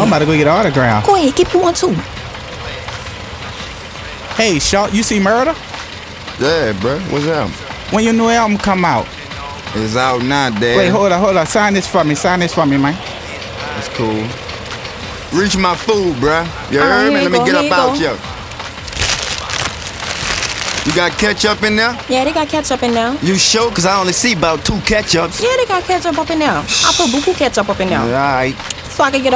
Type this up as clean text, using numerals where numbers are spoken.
I'm about to go get an autograph. Go ahead, give me one too. Hey, Shaw, you see Murder? Yeah, bro. What's up? When your new album come out? It's out now, Dad. Wait, hold on. Sign this for me, man. That's cool. Reach my food, bruh. You All right, heard me? here Let you me go, get here up you out go. here. You got ketchup in there? Yeah, they got ketchup in there. You sure? Cause I only see about 2 ketchups. Yeah, they got ketchup up in there. I put boo-boo ketchup up in there. Alright. So I can get